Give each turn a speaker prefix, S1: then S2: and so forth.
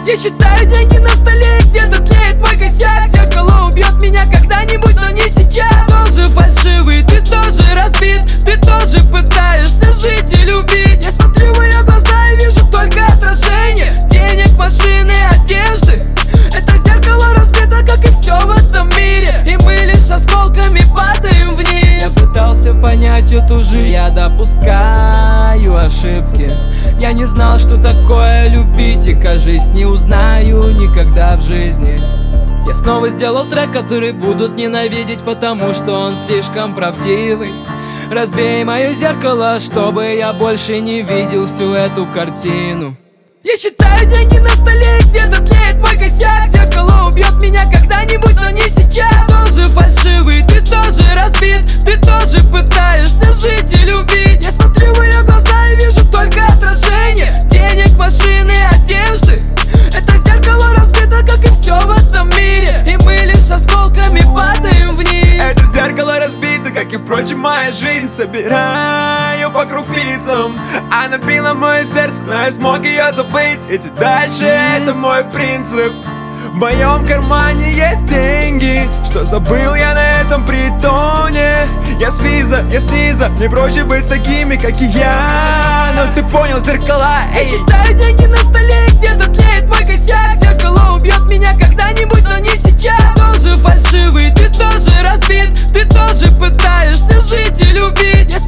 S1: Я считаю деньги на столе, где-то тлеет мой косяк. Зеркало убьет меня когда-нибудь, но не сейчас. Тоже фальшивый, ты тоже разбит, ты тоже пытаешься жить и любить. Я смотрю в ее глаза и вижу только отражение денег, машины, одежды. Это зеркало разбито, как и все в этом мире, и мы лишь осколками падаем вниз. Я пытался понять эту жизнь, я допускаю ошибки. Я не знал, что такое любить, и, кажется, не узнаю никогда в жизни. Я снова сделал трек, который будут ненавидеть, потому что он слишком правдивый. Разбей мое зеркало, чтобы я больше не видел всю эту картину. Я считаю деньги на столе, где-то тлеет мой косяк. Зеркало убьет меня когда-нибудь, но не сейчас. Тоже фальшивый, ты тоже разбит, ты тоже пытаешься жить и любить. Я смотрю в ее глаза и вижу только отражение денег, машины, одежды. Это зеркало разбито, как и все в этом мире, и мы лишь осколками падаем вниз.
S2: Это зеркало разбито, как и, впрочем, моя жизнь. Собираю по крупицам, она била мое сердце, но я смог ее забыть. Идти дальше, это мой принцип. В моем кармане есть деньги, что забыл я на этом притоне. Я с виза, я снизу, мне проще быть такими, как и я. Но ты понял, зеркала,
S1: эй. Я считаю деньги на столе, где-то тлеет мой косяк. Зеркало убьет меня когда-нибудь, но не сейчас. Тоже фальшивый, ты тоже разбит, ты тоже пытаешься жить и любить. Я